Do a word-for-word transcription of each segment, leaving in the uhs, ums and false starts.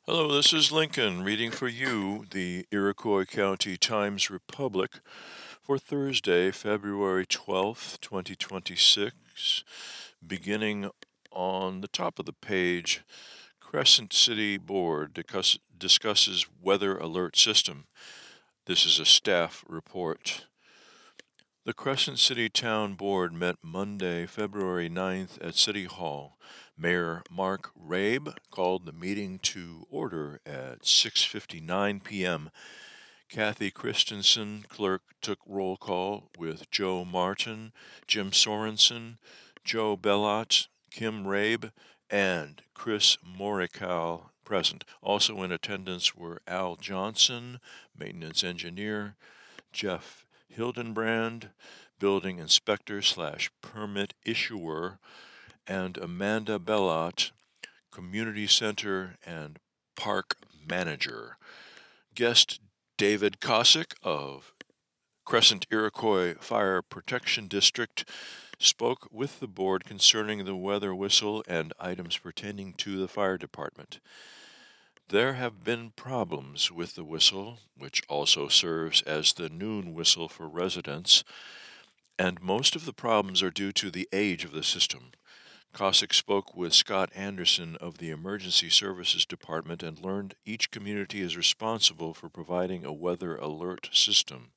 Hello, this is Lincoln reading for you the Iroquois County Times-Republic for Thursday, February twelfth, twenty twenty-six. Beginning on the top of the page, Crescent City Board discuss, discusses weather alert system. This is a staff report. The Crescent City Town Board met Monday, February ninth at City Hall. Mayor Mark Rabe called the meeting to order at six fifty-nine p.m. Kathy Christensen, clerk, took roll call with Joe Martin, Jim Sorensen, Joe Bellot, Kim Rabe, and Chris Morikawa present. Also in attendance were Al Johnson, maintenance engineer, Jeff Hildenbrand, building inspector slash permit issuer, and Amanda Bellot, community center and park manager. Guest David Kosick of Crescent Iroquois Fire Protection District spoke with the board concerning the weather whistle and items pertaining to the fire department. There have been problems with the whistle, which also serves as the noon whistle for residents, and most of the problems are due to the age of the system. Kosick spoke with Scott Anderson of the Emergency Services Department and learned each community is responsible for providing a weather alert system.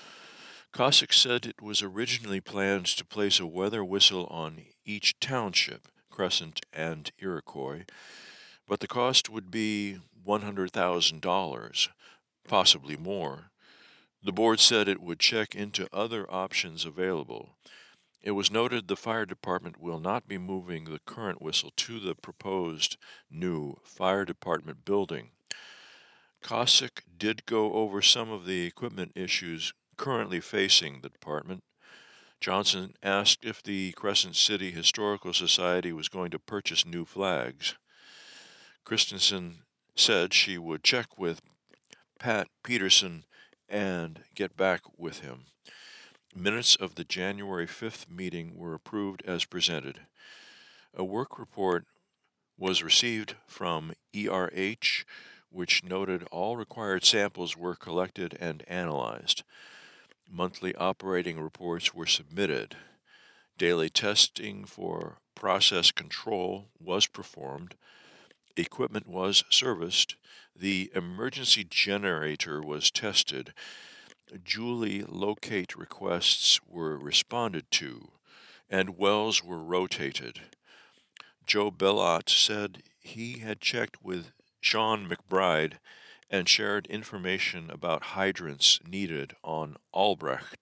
Kosick said it was originally planned to place a weather whistle on each township, Crescent and Iroquois, but the cost would be one hundred thousand dollars, possibly more. The board said it would check into other options available. It was noted the fire department will not be moving the current whistle to the proposed new fire department building. Kosick did go over some of the equipment issues currently facing the department. Johnson asked if the Crescent City Historical Society was going to purchase new flags. Christensen said she would check with Pat Peterson and get back with him. Minutes of the January fifth meeting were approved as presented. A work report was received from E R H, which noted all required samples were collected and analyzed. Monthly operating reports were submitted. Daily testing for process control was performed. Equipment was serviced. The emergency generator was tested. Julie locate requests were responded to, and wells were rotated. Joe Bellot said he had checked with Sean McBride and shared information about hydrants needed on Albrecht.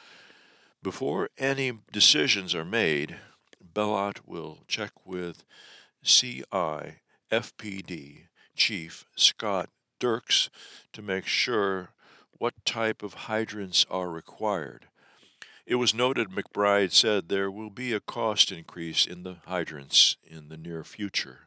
Before any decisions are made, Bellot will check with C I F P D Chief Scott Dirks to make sure what type of hydrants are required. It was noted McBride said there will be a cost increase in the hydrants in the near future.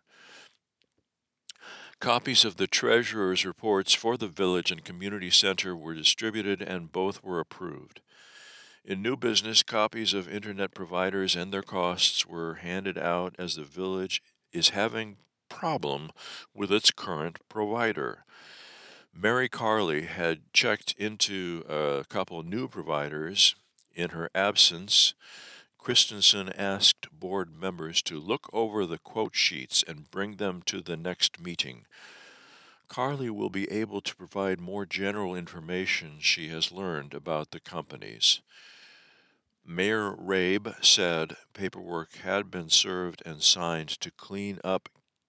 Copies of the treasurer's reports for the village and community center were distributed and both were approved. In new business, copies of internet providers and their costs were handed out as the village is having problem with its current provider. Mary Carley had checked into a couple new providers. In her absence, Christensen asked board members to look over the quote sheets and bring them to the next meeting. Carley will be able to provide more general information she has learned about the companies. Mayor Rabe said paperwork had been served and signed to clean up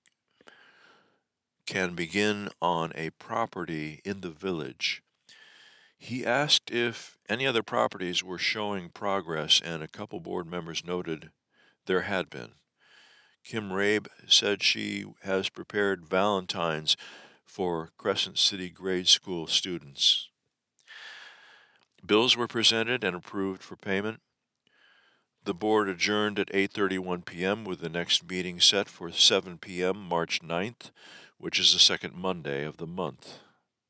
can begin on a property in the village. He asked if any other properties were showing progress, and a couple board members noted there had been. Kim Rabe said she has prepared Valentines for Crescent City grade school students. Bills were presented and approved for payment. The board adjourned at eight thirty-one p.m. with the next meeting set for seven p.m. March ninth, which is the second Monday of the month.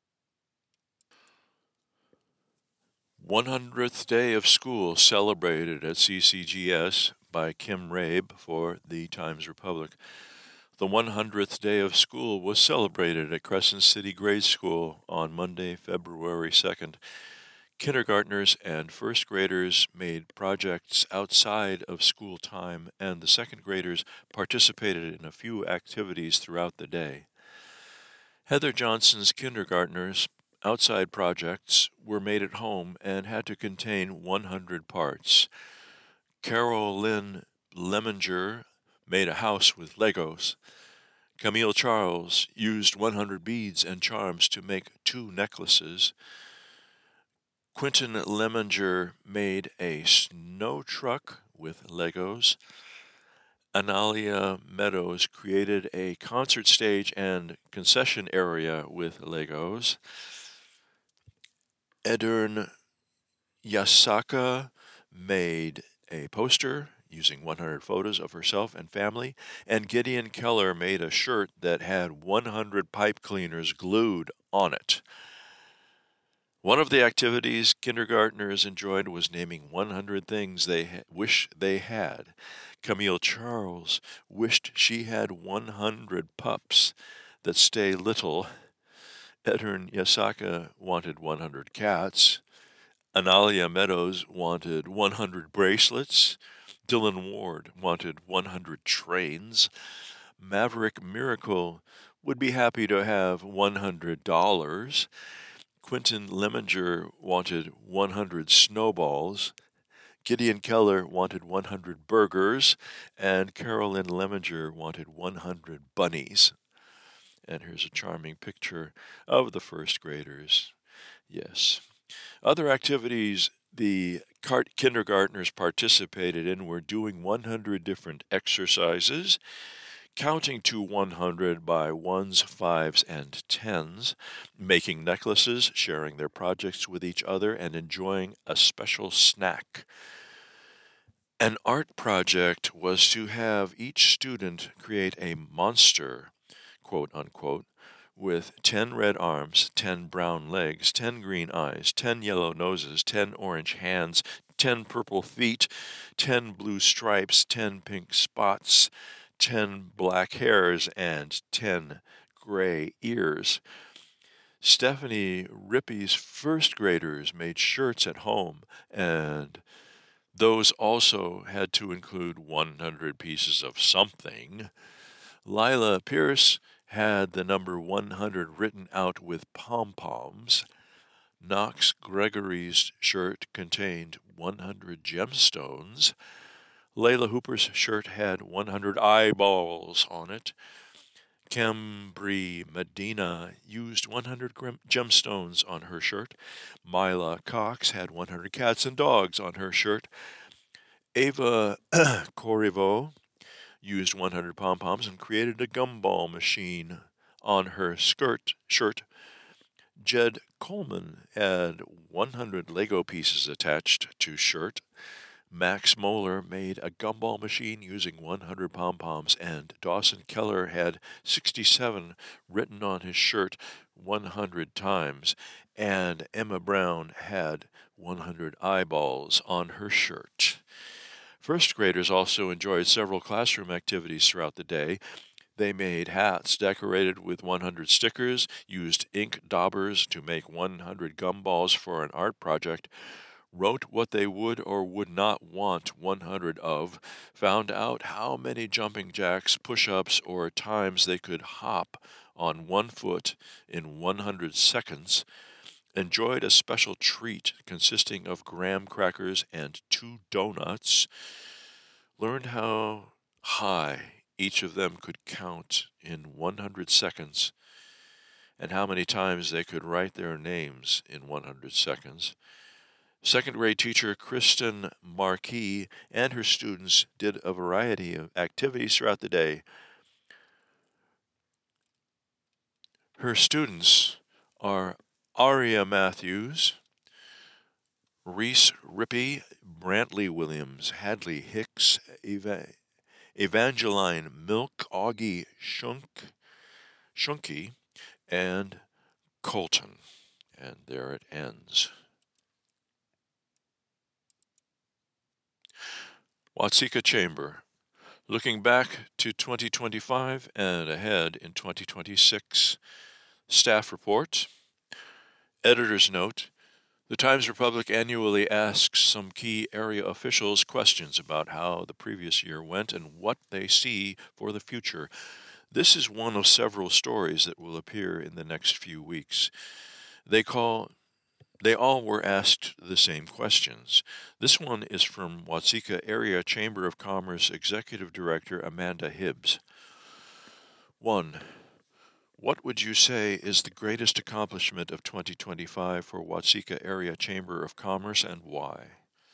one hundredth day of school celebrated at C C G S by Kim Rabe for the Times-Republic. The one hundredth day of school was celebrated at Crescent City Grade School on Monday, February second. Kindergartners and first graders made projects outside of school time, and the second graders participated in a few activities throughout the day. Heather Johnson's kindergartners' outside projects were made at home and had to contain one hundred parts. Carol Lynn Lemminger made a house with Legos. Camille Charles used one hundred beads and charms to make two necklaces. Quentin Lemminger made a snow truck with Legos. Analia Meadows created a concert stage and concession area with Legos. Edern Yasaka made a poster using one hundred photos of herself and family, and Gideon Keller made a shirt that had one hundred pipe cleaners glued on it. One of the activities kindergartners enjoyed was naming one hundred things they ha- wish they had. Camille Charles wished she had one hundred pups that stay little. Edern Yasaka wanted one hundred cats. Analia Meadows wanted one hundred bracelets. Dylan Ward wanted one hundred trains. Maverick Miracle would be happy to have one hundred dollars. Quentin Lemminger wanted one hundred snowballs. Gideon Keller wanted one hundred burgers. And Carolyn Lemminger wanted one hundred bunnies. And here's a charming picture of the first graders. Yes. Other activities the kindergartners participated in were doing one hundred different exercises, counting to one hundred by ones, fives, and tens, making necklaces, sharing their projects with each other, and enjoying a special snack. An art project was to have each student create a monster, quote unquote, with ten red arms, ten brown legs, ten green eyes, ten yellow noses, ten orange hands, ten purple feet, ten blue stripes, ten pink spots, ten black hairs, and ten gray ears. Stephanie Rippey's first graders made shirts at home, and those also had to include one hundred pieces of something. Lila Pierce had the number one hundred written out with pom-poms. Knox Gregory's shirt contained one hundred gemstones. Layla Hooper's shirt had one hundred eyeballs on it. Cambry Medina used one hundred gemstones on her shirt. Mila Cox had one hundred cats and dogs on her shirt. Ava Corriveau used one hundred pom-poms and created a gumball machine on her skirt shirt. Jed Coleman had one hundred Lego pieces attached to shirt. Max Moeller made a gumball machine using one hundred pom-poms, and Dawson Keller had sixty-seven written on his shirt one hundred times, and Emma Brown had one hundred eyeballs on her shirt. First graders also enjoyed several classroom activities throughout the day. They made hats decorated with one hundred stickers, used ink daubers to make one hundred gumballs for an art project, wrote what they would or would not want one hundred of, found out how many jumping jacks, push-ups, or times they could hop on one foot in one hundred seconds, enjoyed a special treat consisting of graham crackers and two donuts, learned how high each of them could count in one hundred seconds, and how many times they could write their names in one hundred seconds. Second grade teacher Kristen Marquis and her students did a variety of activities throughout the day. Her students are Aria Matthews, Reese Rippey, Brantley Williams, Hadley Hicks, Eva, Evangeline Milk, Augie Shunk, Shunky, and Colton. And there it ends. Watseka Chamber. Looking back to twenty twenty-five and ahead in twenty twenty-six, staff report. Editor's note. The Times-Republic annually asks some key area officials questions about how the previous year went and what they see for the future. This is one of several stories that will appear in the next few weeks. They call They all were asked the same questions. This one is from Watseka Area Chamber of Commerce Executive Director Amanda Hibbs. one. What would you say is the greatest accomplishment of twenty twenty-five for Watseka Area Chamber of Commerce and why?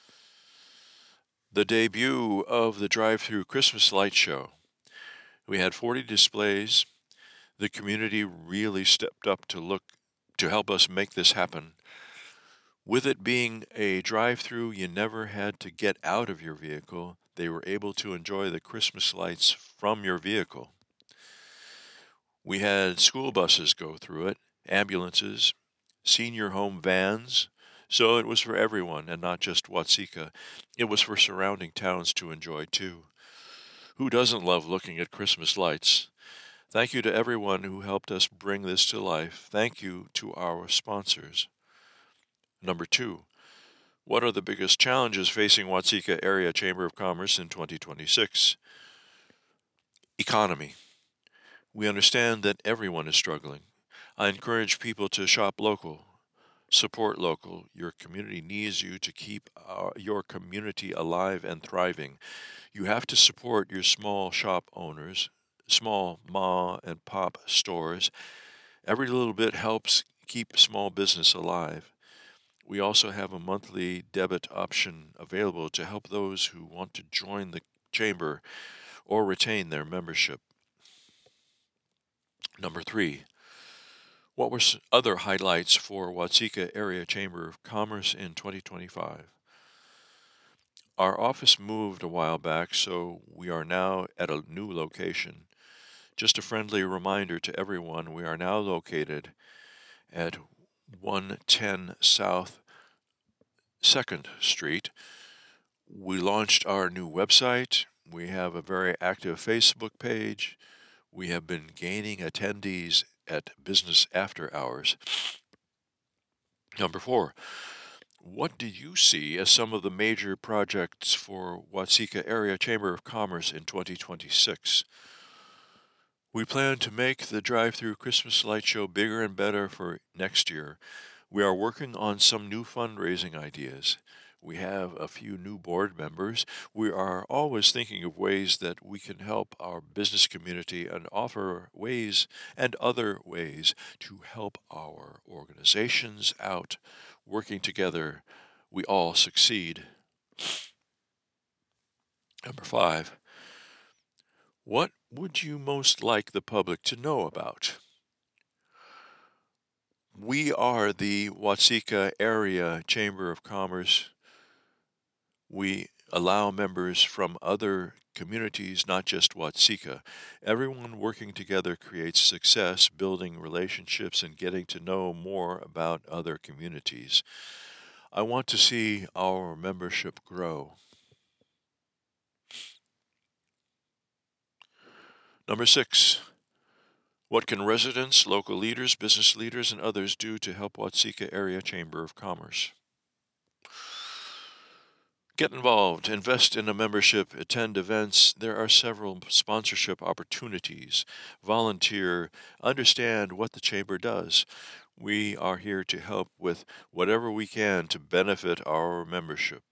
The debut of the drive-through Christmas light show. We had forty displays. The community really stepped up to look to help us make this happen. With it being a drive-through, you never had to get out of your vehicle. They were able to enjoy the Christmas lights from your vehicle. We had school buses go through it, ambulances, senior home vans, so it was for everyone and not just Watseka. It was for surrounding towns to enjoy too. Who doesn't love looking at Christmas lights? Thank you to everyone who helped us bring this to life. Thank you to our sponsors. Number two, what are the biggest challenges facing Watseka Area Chamber of Commerce in twenty twenty-six? Economy. We understand that everyone is struggling. I encourage people to shop local, support local. Your community needs you to keep our, your community alive and thriving. You have to support your small shop owners, small ma and pop stores. Every little bit helps keep small business alive. We also have a monthly debit option available to help those who want to join the chamber or retain their membership. Number three, what were other highlights for Watseka Area Chamber of Commerce in twenty twenty-five? Our office moved a while back, so we are now at a new location. Just a friendly reminder to everyone, we are now located at one ten South second Street. We launched our new website. We have a very active Facebook page. We have been gaining attendees at business after hours. Number four, what do you see as some of the major projects for Watseka Area Chamber of Commerce in twenty twenty-six? We plan to make the drive-through Christmas light show bigger and better for next year. We are working on some new fundraising ideas. We have a few new board members. We are always thinking of ways that we can help our business community and offer ways and other ways to help our organizations out. Working together, we all succeed. Number five, what would you most like the public to know about? We are the Watseka Area Chamber of Commerce. We allow members from other communities, not just Watseka. Everyone working together creates success, building relationships, and getting to know more about other communities. I want to see our membership grow. Number six, what can residents, local leaders, business leaders, and others do to help Watseka Area Chamber of Commerce? Get involved, invest in a membership, attend events. There are several sponsorship opportunities. Volunteer, understand what the Chamber does. We are here to help with whatever we can to benefit our membership.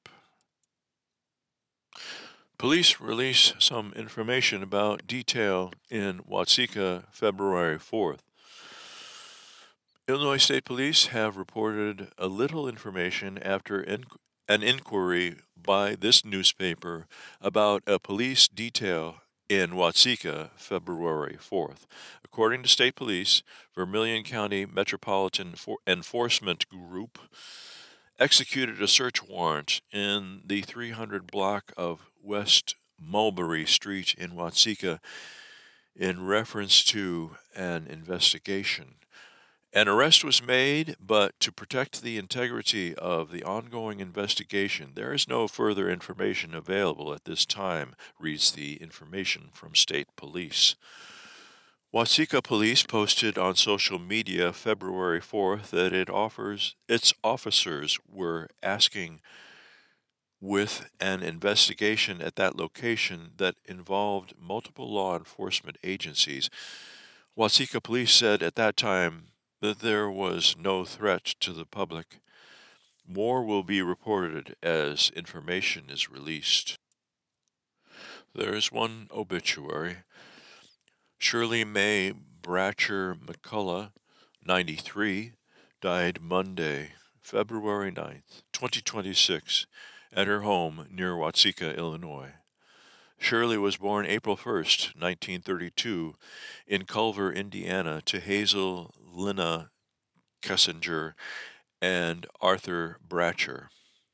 Police release some information about detail in Watseka February fourth. Illinois State Police have reported a little information after in- an inquiry by this newspaper about a police detail in Watseka February fourth. According to State Police, Vermilion County Metropolitan For- Enforcement Group executed a search warrant in the three hundred block of West Mulberry Street in Watseka in reference to an investigation. An arrest was made, but to protect the integrity of the ongoing investigation, there is no further information available at this time, reads the information from state police. Watseka Police posted on social media February fourth that it offers its officers were asking with an investigation at that location that involved multiple law enforcement agencies. Watseka Police said at that time that there was no threat to the public. More will be reported as information is released. There is one obituary. Shirley Mae Bratcher McCullough, ninety-three, died Monday, February ninth, twenty twenty-six, at her home near Watseka, Illinois. Shirley was born April first, nineteen thirty-two, in Culver, Indiana, to Hazel Lina Kessinger and Arthur Bratcher.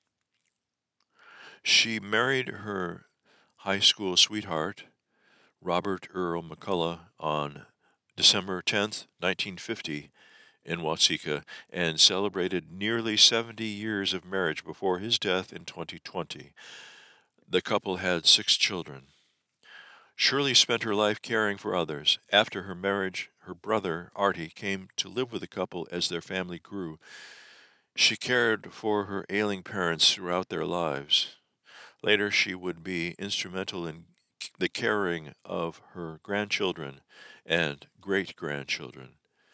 She married her high school sweetheart, Robert Earl McCullough, on December tenth, nineteen fifty, in Watseka, and celebrated nearly seventy years of marriage before his death in twenty twenty. The couple had six children. Shirley spent her life caring for others. After her marriage, her brother, Artie, came to live with the couple as their family grew. She cared for her ailing parents throughout their lives. Later, she would be instrumental in the caring of her grandchildren and great-grandchildren.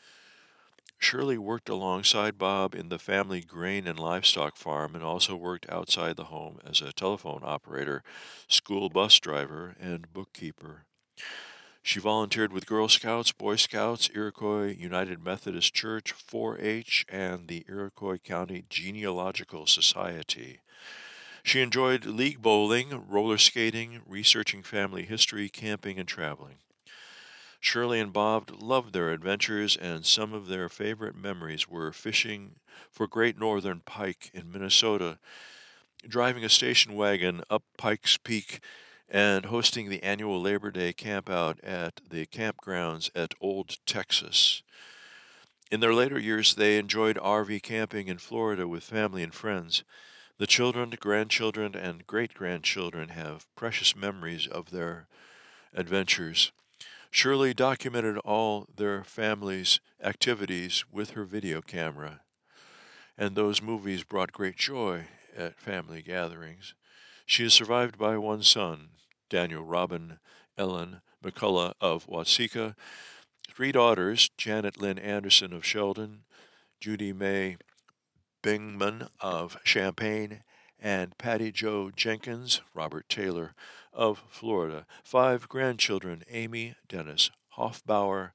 Shirley worked alongside Bob in the family grain and livestock farm and also worked outside the home as a telephone operator, school bus driver, and bookkeeper. She volunteered with Girl Scouts, Boy Scouts, Iroquois United Methodist Church, four H, and the Iroquois County Genealogical Society. She enjoyed league bowling, roller skating, researching family history, camping, and traveling. Shirley and Bob loved their adventures, and some of their favorite memories were fishing for great northern pike in Minnesota, driving a station wagon up Pikes Peak, and hosting the annual Labor Day campout at the campgrounds at Old Texas. In their later years, they enjoyed R V camping in Florida with family and friends. The children, grandchildren, and great-grandchildren have precious memories of their adventures. Shirley documented all their family's activities with her video camera, and those movies brought great joy at family gatherings. She is survived by one son, Daniel Robin Ellen McCullough of Watseka, three daughters, Janet Lynn Anderson of Sheldon, Judy Mae Bingman of Champaign, and Patty Jo Jenkins, Robert Taylor of Florida. Five grandchildren, Amy Dennis Hoffbauer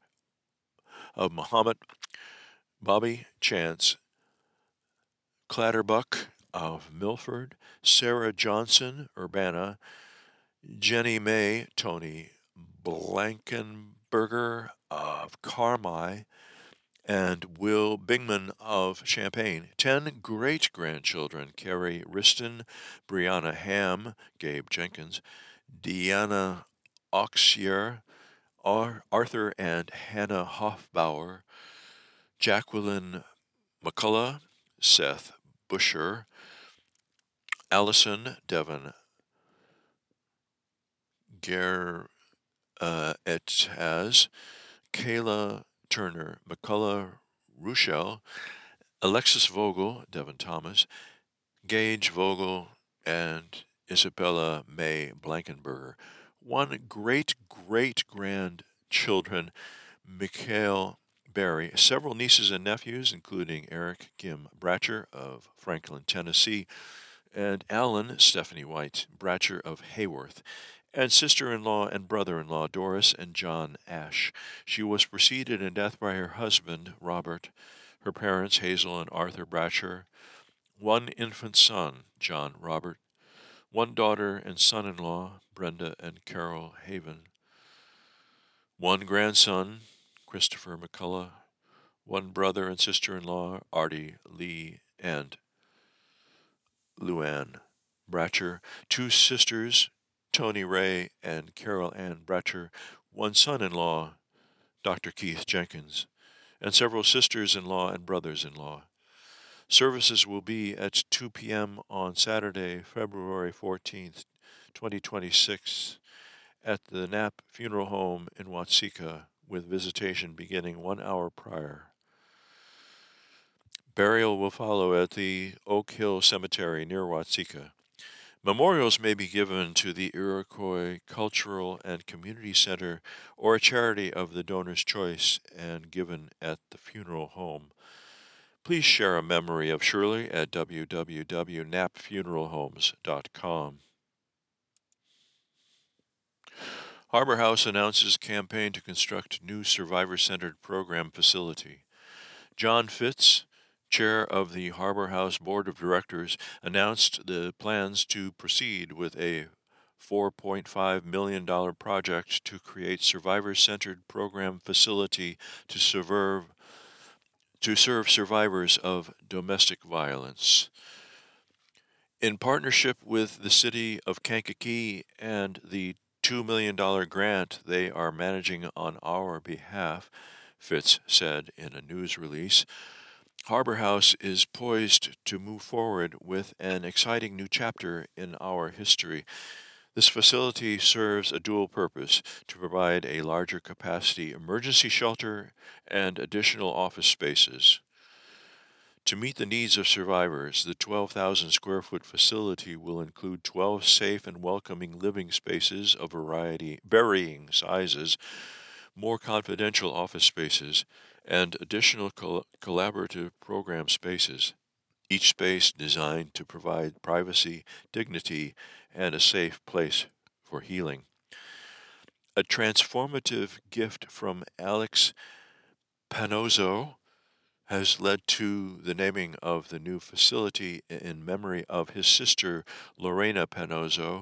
of Mahomet, Bobby Chance Clatterbuck of Milford, Sarah Johnson Urbana, Jenny Mae Tony Blankenberger of Carmi, and Will Bingman of Champaign. Ten great-grandchildren, Carrie Riston, Brianna Ham, Gabe Jenkins, Deanna Auxier, Arthur and Hannah Hoffbauer, Jacqueline McCullough, Seth Busher, Allison Devon Ger uh, et has, Kayla Turner McCullough Ruschel, Alexis Vogel, Devin Thomas, Gage Vogel, and Isabella May Blankenberger. One great-great-grandchildren, Mikhail Barry, several nieces and nephews, including Eric Kim Bratcher of Franklin, Tennessee, and Alan Stephanie White Bratcher of Hayworth, and sister-in-law and brother-in-law Doris and John Ash. She was preceded in death by her husband, Robert, her parents, Hazel and Arthur Bratcher, one infant son, John Robert, one daughter and son-in-law, Brenda and Carol Haven, one grandson, Christopher McCullough, one brother and sister-in-law, Artie Lee and Luann Bratcher, two sisters, Tony Ray and Carol Ann Bratcher, one son-in-law, Doctor Keith Jenkins, and several sisters-in-law and brothers-in-law. Services will be at two p.m. on Saturday, February fourteenth, twenty twenty-six, at the Knapp Funeral Home in Watseka, with visitation beginning one hour prior. Burial will follow at the Oak Hill Cemetery near Watseka. Memorials may be given to the Iroquois Cultural and Community Center or a charity of the donor's choice and given at the funeral home. Please share a memory of Shirley at w w w dot knapp funeral homes dot com. Harbor House announces campaign to construct new survivor-centered program facility. John Fitz, chair of the Harbor House Board of Directors, announced the plans to proceed with a four point five million dollars project to create survivor-centered program facility to serve to serve survivors of domestic violence. In partnership with the City of Kankakee and the two million dollars grant they are managing on our behalf, Fitz said in a news release, Harbor House is poised to move forward with an exciting new chapter in our history. This facility serves a dual purpose to provide a larger capacity emergency shelter and additional office spaces. To meet the needs of survivors, the twelve thousand square foot facility will include twelve safe and welcoming living spaces of variety, varying sizes, more confidential office spaces, and additional col- collaborative program spaces, each space designed to provide privacy, dignity, and a safe place for healing. A transformative gift from Alex Panozzo has led to the naming of the new facility in memory of his sister, Lorena Panozzo,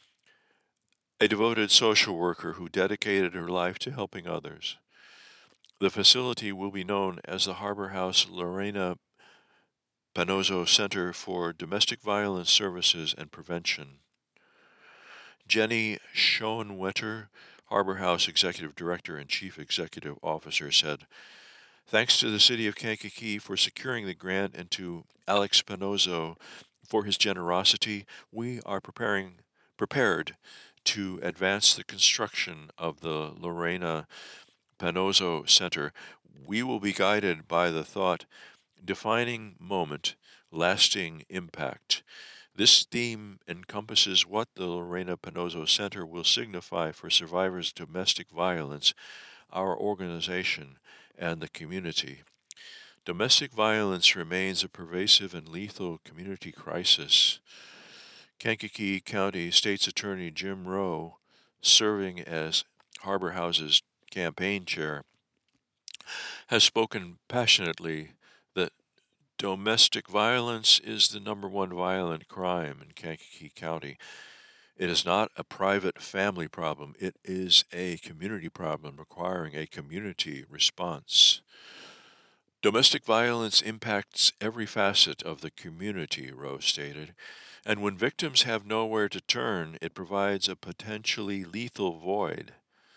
a devoted social worker who dedicated her life to helping others. The facility will be known as the Harbor House Lorena Panozzo Center for Domestic Violence Services and Prevention. Jenny Schoenwetter, Harbor House Executive Director and Chief Executive Officer, said, "Thanks to the City of Kankakee for securing the grant and to Alex Panozzo for his generosity, we are preparing prepared to advance the construction of the Lorena Panozzo Center. We will be guided by the thought, defining moment, lasting impact. This theme encompasses what the Lorena Panozzo Center will signify for survivors of domestic violence, our organization, and the community. Domestic violence remains a pervasive and lethal community crisis. Kankakee County State's Attorney Jim Rowe, serving as Harbor House's campaign chair, has spoken passionately that domestic violence is the number one violent crime in Kankakee County. It is not a private family problem. It is a community problem requiring a community response. Domestic violence impacts every facet of the community, Rowe stated, and when victims have nowhere to turn, it provides a potentially lethal void.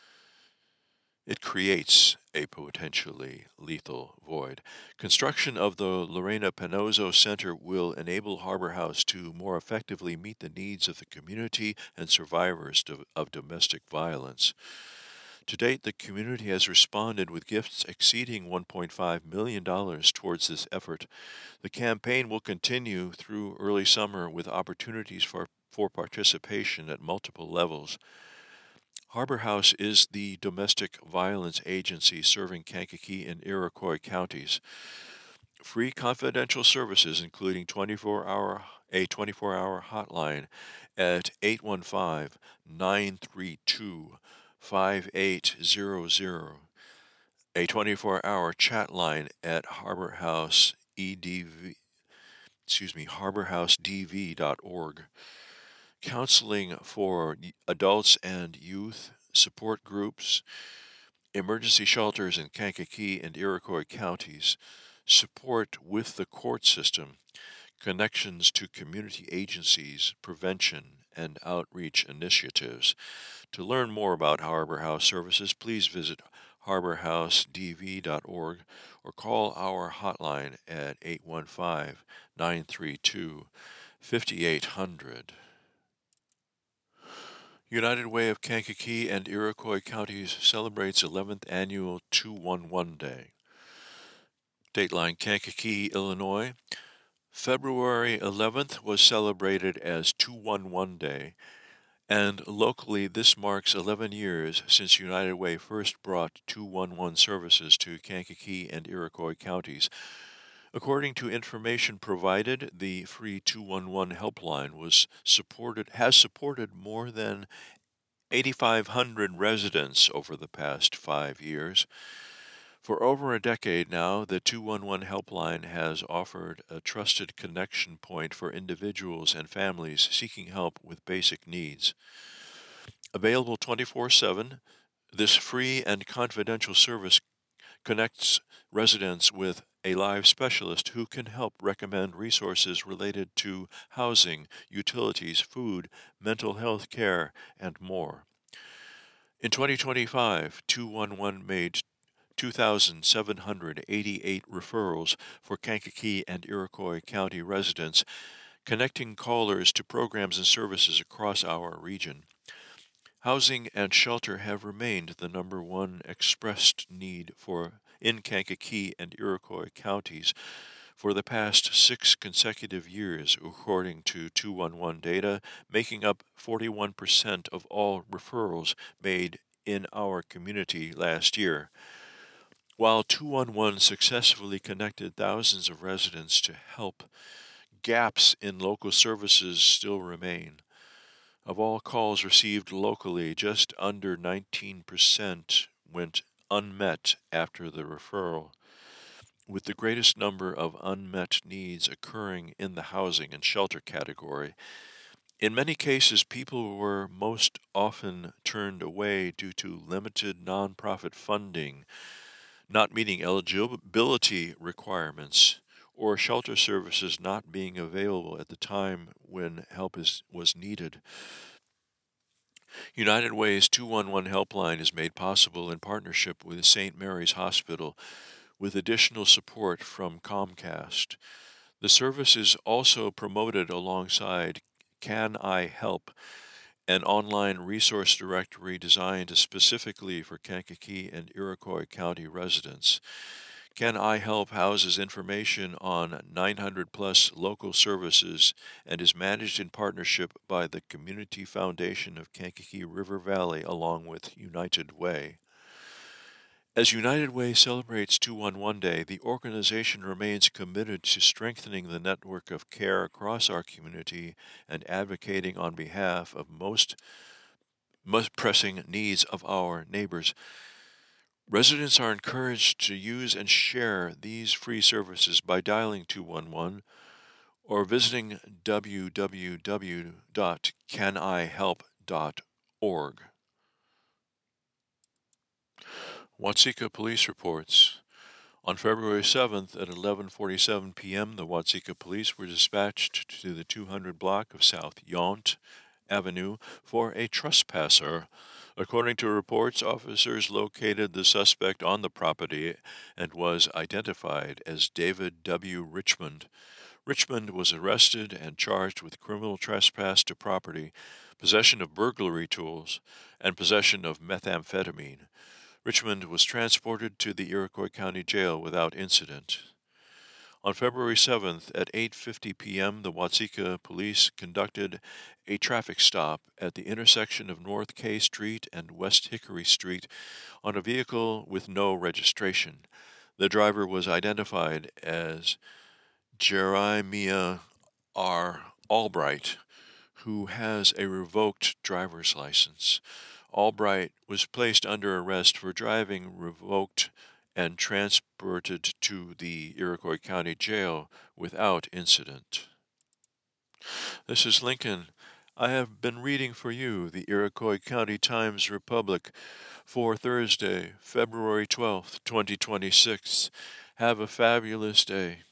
It creates a potentially lethal void. Construction of the Lorena Panozzo Center will enable Harbor House to more effectively meet the needs of the community and survivors of domestic violence. To date, the community has responded with gifts exceeding one point five million dollars towards this effort. The campaign will continue through early summer with opportunities for, for participation at multiple levels. Harbor House is the domestic violence agency serving Kankakee and Iroquois counties. Free confidential services, including twenty-four hour a twenty-four hour hotline at eight one five, nine three two, five eight zero zero, a twenty-four hour chat line at Harbor House E D V, excuse me, harbor house d v dot org. Counseling for adults and youth, support groups, emergency shelters in Kankakee and Iroquois counties, support with the court system, connections to community agencies, prevention, and outreach initiatives. To learn more about Harbor House services, please visit harbor house d v dot org or call our hotline at eight one five, nine three two, five eight zero zero. United Way of Kankakee and Iroquois Counties celebrates eleventh Annual two one one Day. Dateline Kankakee, Illinois. February eleventh was celebrated as two one one Day, and locally this marks eleven years since United Way first brought two one one services to Kankakee and Iroquois counties. According to information provided, the free two one one helpline was supported has supported more than eight thousand five hundred residents over the past five years. For over a decade now, the two one one helpline has offered a trusted connection point for individuals and families seeking help with basic needs. Available twenty-four seven, this free and confidential service connects residents with a live specialist who can help recommend resources related to housing, utilities, food, mental health care, and more. In twenty twenty-five, two one one made two thousand seven hundred eighty-eight referrals for Kankakee and Iroquois County residents, connecting callers to programs and services across our region. Housing and shelter have remained the number one expressed need for in Kankakee and Iroquois counties for the past six consecutive years, according to two one one data, making up forty-one percent of all referrals made in our community last year. While two one one successfully connected thousands of residents to help, gaps in local services still remain. Of all calls received locally, just under nineteen percent went unmet after the referral, with the greatest number of unmet needs occurring in the housing and shelter category. In many cases, people were most often turned away due to limited nonprofit funding, not meeting eligibility requirements, or shelter services not being available at the time when help is, was needed. United Way's two one one helpline is made possible in partnership with Saint Mary's Hospital, with additional support from Comcast. The service is also promoted alongside Can I Help, an online resource directory designed specifically for Kankakee and Iroquois County residents. Can I Help houses information on nine hundred plus local services and is managed in partnership by the Community Foundation of Kankakee River Valley along with United Way. As United Way celebrates two one one Day, the organization remains committed to strengthening the network of care across our community and advocating on behalf of most, most pressing needs of our neighbors. Residents are encouraged to use and share these free services by dialing two one one or visiting w w w dot can i help dot org. Watseka Police reports. On February seventh at eleven forty-seven p.m., the Watseka Police were dispatched to the two hundred block of South Yount Avenue for a trespasser. According to reports, officers located the suspect on the property and was identified as David W. Richmond. Richmond was arrested and charged with criminal trespass to property, possession of burglary tools, and possession of methamphetamine. Richmond was transported to the Iroquois County Jail without incident. On February seventh at eight fifty p.m., the Watseka Police conducted a traffic stop at the intersection of North K Street and West Hickory Street on a vehicle with no registration. The driver was identified as Jeremiah R. Albright, who has a revoked driver's license. Albright was placed under arrest for driving revoked and transported to the Iroquois County Jail without incident. This is Lincoln. I have been reading for you the Iroquois County Times Republic for Thursday, February twelfth, twenty twenty-six. Have a fabulous day.